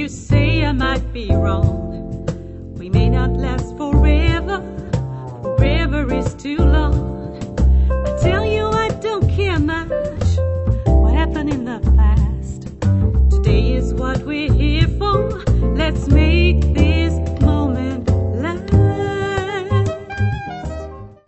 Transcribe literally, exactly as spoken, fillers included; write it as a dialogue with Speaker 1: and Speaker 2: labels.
Speaker 1: you say I might be wrong. We may not last forever, forever is too long.